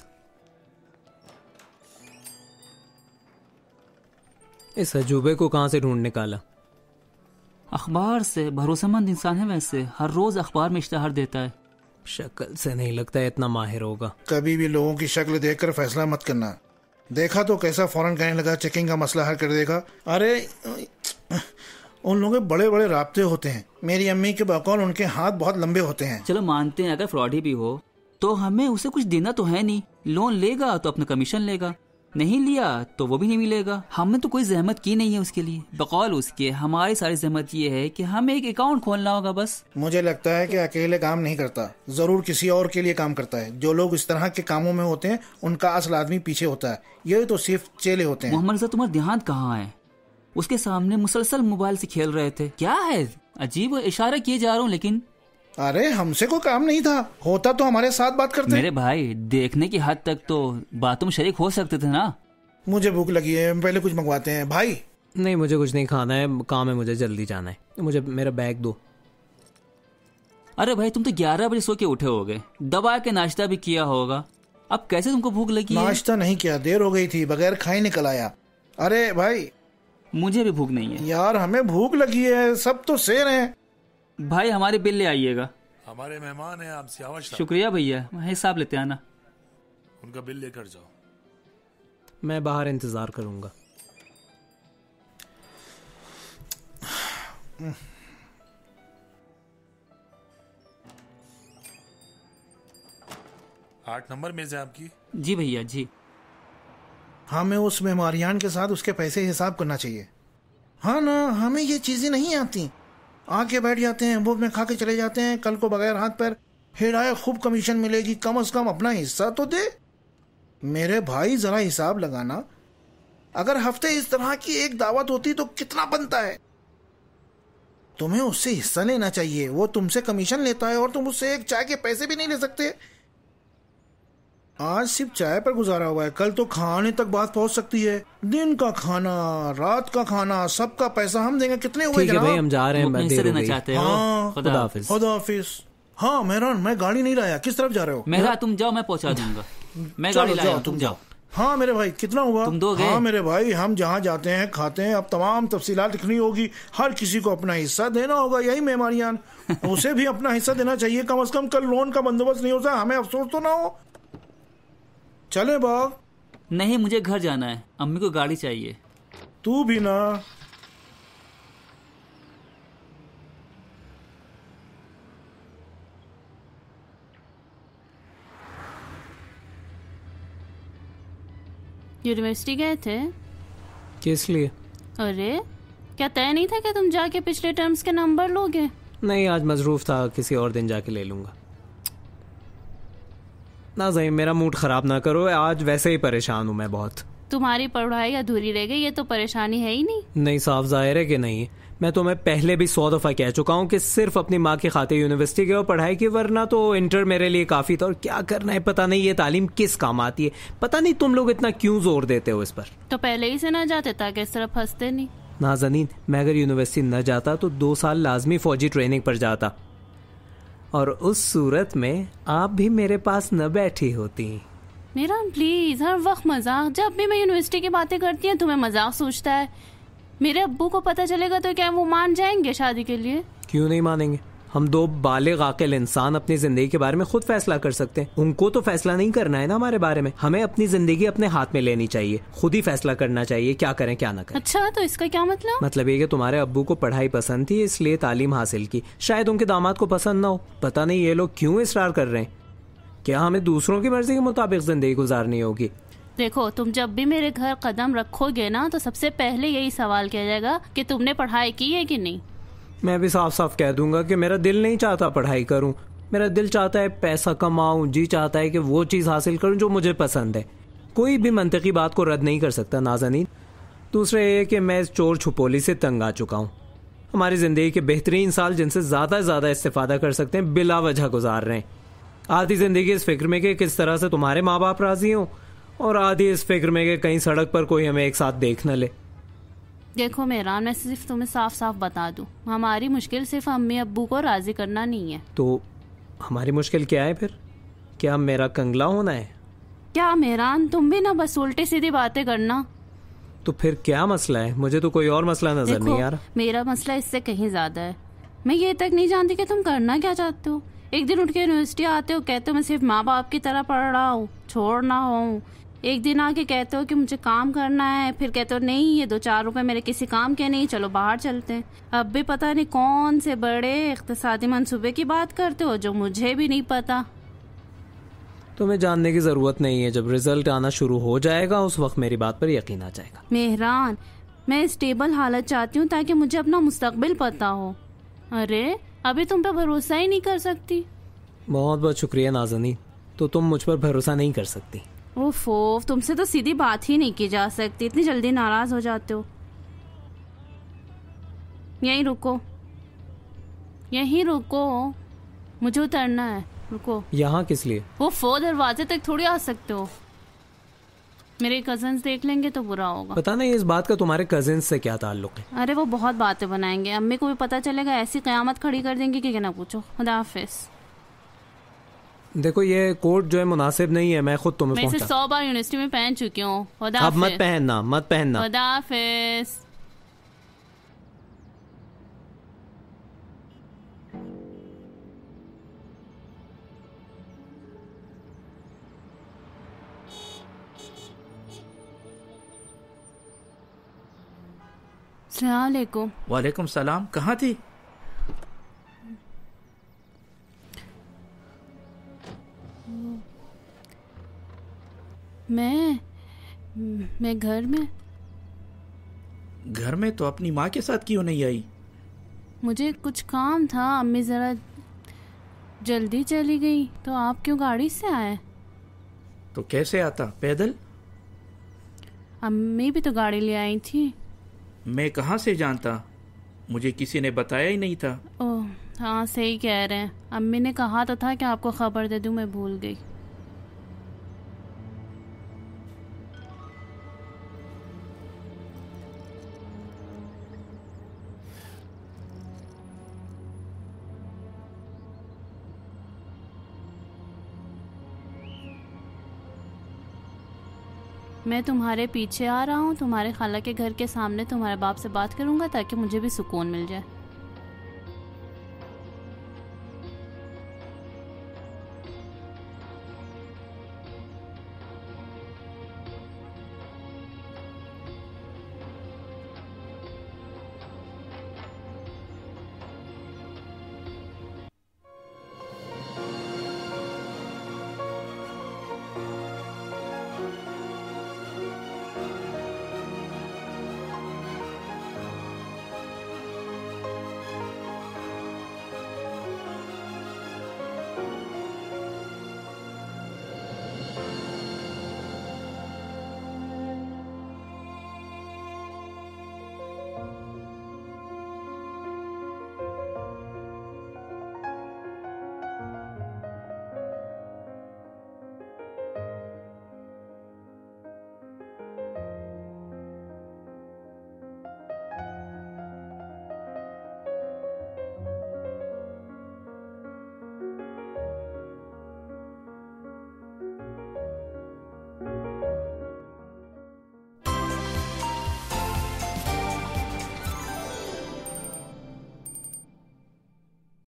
इस अजूबे को कहां से ढूंढ निकाला? अखबार से। भरोसेमंद इंसान है वैसे, हर रोज अखबार में इश्तहार देता है। शक्ल से नहीं लगता है इतना माहिर होगा। कभी भी लोगों की शक्ल देखकर फैसला मत करना। देखा तो कैसा फौरन कहने लगा चेकिंग का मसला हल कर देगा। अरे उन लोगों के बड़े बड़े राब्ते होते हैं। मेरी अम्मी के बकौल उनके हाथ बहुत लंबे होते हैं। चलो मानते हैं अगर फ्रॉड ही भी हो तो हमें उसे कुछ देना तो है नहीं। लोन लेगा तो अपना कमीशन लेगा, नहीं लिया तो वो भी नहीं मिलेगा। हमने तो कोई जहमत की नहीं है उसके लिए। बकौल उसके हमारी सारी जहमत ये है कि हमें एक अकाउंट खोलना होगा बस। मुझे लगता है कि अकेले काम नहीं करता, जरूर किसी और के लिए काम करता है। जो लोग इस तरह के कामों में होते हैं उनका असल आदमी पीछे होता है, ये तो सिर्फ चेले होते हैं। मोहम्मद, तुम्हारा ध्यान कहाँ है? उसके सामने मुसलसल मोबाइल से खेल रहे थे। क्या है? अजीब इशारा किए जा रहा हूँ लेकिन। अरे हमसे कोई काम नहीं था, होता तो हमारे साथ बात करते। मेरे भाई, देखने की हद तक तो बातों में शरीक हो सकते थे ना। मुझे भूख लगी है, पहले कुछ मंगवाते हैं। भाई नहीं मुझे कुछ नहीं खाना है, काम है, मुझे जल्दी जाना है, मुझे मेरा बैग दो। अरे भाई तुम तो ग्यारह बजे सो के उठे होगे, दबा के नाश्ता भी किया होगा, अब कैसे तुमको भूख लगी है? नाश्ता नहीं किया, देर हो गई थी, बगैर खाए निकल आया। अरे भाई मुझे भी भूख नहीं है यार, हमें भूख लगी है, सब तो शेर हैं। भाई हमारे बिल ले आइएगा। हमारे मेहमान हैं आपसे आवश्यक। शुक्रिया भैया, हिसाब लेते आना। उनका बिल लेकर जाओ। मैं बाहर इंतजार करूंगा। आठ नंबर मेज है आपकी? जी भैया जी। हमें उस मेहमारियान के साथ उसके पैसे हिसाब करना चाहिए। हाँ ना, हमें ये चीजें नहीं आती, आके बैठ जाते हैं, वो में खा के चले जाते हैं, कल को बगैर हाथ पैर हिलाए खूब कमीशन मिलेगी, कम से कम अपना हिस्सा तो दे। मेरे भाई जरा हिसाब लगाना, अगर हफ्ते इस तरह की एक दावत होती तो कितना बनता है। तुम्हें उससे हिस्सा लेना चाहिए, वो तुमसे कमीशन लेता है और तुम उससे एक चाय के पैसे भी नहीं ले सकते। आज सिर्फ चाय पर गुजारा हुआ है, कल तो खाने तक बात पहुंच सकती है। दिन का खाना, रात का खाना, सबका पैसा हम देंगे। कितने हुए जनाब? भाई हम जा रहे हैं, मैं देर हो गई। हाँ, खुदा हाफिज। खुदा हाफिज। हाँ मेहरान, मैं गाड़ी नहीं लाया, किस तरफ जा रहे हो? मेहरा तुम जाओ, मैं पहुंचा दूंगा। मैं गाड़ी लाया, तुम जाओ। हाँ मेरे भाई, कितना हुआ? तुम दोगे? हाँ मेरे भाई, हम जहाँ जाते हैं खाते हैं, अब तमाम तफसीलात लिखनी होगी, हर किसी को अपना हिस्सा देना होगा। यही मेहमानियान, उसे भी अपना हिस्सा देना चाहिए। कम से कम कल लोन का बंदोबस्त नहीं होता, हमें अफसोस तो ना हो। चले बाग। नहीं, मुझे घर जाना है, अम्मी को गाड़ी चाहिए। तू भी ना। यूनिवर्सिटी गए थे? किस लिए? अरे क्या तय नहीं था कि तुम जाके पिछले टर्म्स के नंबर लोगे? नहीं, आज मजरूफ था, किसी और दिन जाके ले लूंगा। ना सही, मेरा मूड खराब ना करो, आज वैसे ही परेशान हूँ मैं बहुत। तुम्हारी पढ़ाई अधूरी रह गई, ये तो परेशानी है ही नहीं। नहीं, साफ जाहिर है कि नहीं। मैं तुम्हें पहले भी सौ दफा कह चुका हूँ कि सिर्फ अपनी माँ की खातिर यूनिवर्सिटी गए और पढ़ाई की, वरना तो इंटर मेरे लिए काफी था। और क्या करना है पता नहीं, ये तालीम किस काम आती है, पता नहीं तुम लोग इतना क्यों जोर देते हो इस पर। तो पहले ही से ना जाते ताकि इस तरह फंसते नहीं। नाज़नीन, मैं अगर यूनिवर्सिटी न जाता तो दो साल लाजमी फौजी ट्रेनिंग पर जाता, और उस सूरत में आप भी मेरे पास न बैठी होती। मेरा प्लीज, हर वक्त मजाक, जब भी मैं यूनिवर्सिटी की बातें करती हूँ तुम्हें मजाक सोचता है। मेरे अब्बू को पता चलेगा तो क्या वो मान जाएंगे शादी के लिए? क्यों नहीं मानेंगे? हम दो बालिग आकिल इंसान अपनी जिंदगी के बारे में खुद फैसला कर सकते हैं, उनको तो फैसला नहीं करना है ना हमारे बारे में। हमें अपनी जिंदगी अपने हाथ में लेनी चाहिए, खुद ही फैसला करना चाहिए क्या करें क्या ना करें। अच्छा, तो इसका क्या मतलब? मतलब ये कि तुम्हारे अब्बू को पढ़ाई पसंद थी इसलिए तालीम हासिल की, शायद उनके दामाद को पसंद ना हो, पता नहीं ये लोग क्यों इसरार कर रहे हैं। क्या हमें दूसरों की मर्जी के मुताबिक जिंदगी गुजारनी होगी? देखो, तुम जब भी मेरे घर कदम रखोगे ना तो सबसे पहले यही सवाल किया जाएगा कि तुमने पढ़ाई की है कि नहीं। मैं भी साफ साफ कह दूंगा कि मेरा दिल नहीं चाहता पढ़ाई करूं, मेरा दिल चाहता है पैसा कमाऊं, जी चाहता है कि वो चीज़ हासिल करूं जो मुझे पसंद है। कोई भी मंतकी बात को रद्द नहीं कर सकता नाज़नीन। दूसरा ये कि मैं इस चोर छुपोली से तंग आ चुका हूं। हमारी ज़िंदगी के बेहतरीन साल जिनसे ज़्यादा से ज़्यादा इस्तेफादा कर सकते हैं बिला वजह गुजार रहे हैं। आधी ज़िंदगी इस फिक्र में कि किस तरह से तुम्हारे माँ बाप राजी हों, और आधी इस फिक्र में कि कहीं सड़क पर कोई हमें एक साथ देख न ले। देखो मेहरान, मैं सिर्फ तुम्हें साफ साफ बता दूं, हमारी मुश्किल सिर्फ अम्मी अब्बू को राजी करना नहीं है। तो हमारी मुश्किल क्या है फिर? क्या मेरा कंगला होना है? क्या मेहरान, तुम भी ना बस उल्टी सीधी बातें करना। तो फिर क्या मसला है? मुझे तो कोई और मसला नजर नहीं आ रहा। मेरा मसला इससे कहीं ज्यादा है। मैं ये तक नहीं जानती कि तुम करना क्या चाहते हो। एक दिन उठ के यूनिवर्सिटी आते हो, कहते हो मैं सिर्फ माँ बाप की तरह पढ़ रहा हूँ, छोड़ना हूँ। एक दिन आके कहते हो कि मुझे काम करना है, फिर कहते हो नहीं ये दो चार रुपए मेरे किसी काम के नहीं, चलो बाहर चलते हैं। अब भी पता नहीं कौन से बड़े इख्तिसादी मंसूबे की बात करते हो जो मुझे भी नहीं पता। तुम्हें जानने की जरूरत नहीं है, जब रिजल्ट आना शुरू हो जाएगा उस वक्त मेरी बात पर यकीन आ जाएगा। मेहरान, मैं स्टेबल हालत चाहती हूँ ताकि मुझे अपना मुस्तकबिल पता हो। अरे अभी तुम पे भरोसा ही नहीं कर सकती। बहुत बहुत शुक्रिया नाज़नीन, तो तुम मुझ पर भरोसा नहीं कर सकती। ओफो, तुमसे तो सीधी बात ही नहीं की जा सकती, इतनी जल्दी नाराज हो जाते हो। यहीं रुको, यहीं रुको, मुझे उतरना है, रुको। यहाँ किस लिए? ओफो, दरवाजे तक थोड़ी आ सकते हो। मेरे कजन्स देख लेंगे तो बुरा होगा। पता नहीं इस बात का तुम्हारे कजिन से क्या ताल्लुक है। अरे वो बहुत बातें बनाएंगे, अम्मी को भी पता चलेगा, ऐसी कयामत खड़ी कर देंगे कि ना पूछो। खुदा हाफिज। देखो ये कोट जो है मुनासिब नहीं है, मैं खुद तुम्हें मैं इसे पहुंचा। सौ बार यूनिवर्सिटी में पहन चुकी हूँ। खुदा अब मत हाफिज। पहनना, मत पहनना। खुदा हाफिज। अस्सलामुअलैकुम। वालेकुम सलाम। कहाँ थी? मैं मैं घर में। घर में? तो अपनी माँ के साथ क्यों नहीं आई? मुझे कुछ काम था, अम्मी जरा जल्दी चली गई, तो आप क्यों गाड़ी से आए? तो कैसे आता? पैदल? अम्मी भी तो गाड़ी ले आई थी। मैं कहाँ से जानता, मुझे किसी ने बताया ही नहीं था। ओह हाँ सही कह रहे हैं, अम्मी ने कहा तो था कि आपको खबर दे दूं, मैं भूल गई। मैं तुम्हारे पीछे आ रहा हूँ, तुम्हारे खाला के घर के सामने तुम्हारे बाप से बात करूंगा ताकि मुझे भी सुकून मिल जाए।